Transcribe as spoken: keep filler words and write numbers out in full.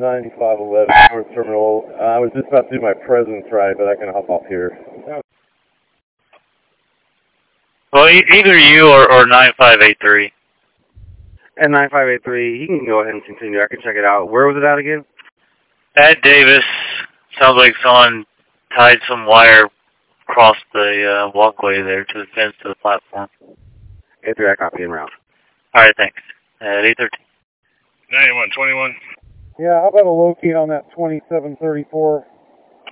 ninety-five eleven North Terminal. Uh, I was just about to do my presence ride, but I can hop off here. Well, e either you or, or nine five eight three. And nine five eight three, he can go ahead and continue. I can check it out. Where was it at again? At Davis. Sounds like someone tied some wire across the uh, walkway there to the fence to the platform. eight three, I copy en route. All right, thanks. At eight thirteen. ninety-one twenty-one. Yeah, how about a locate on that twenty-seven thirty-four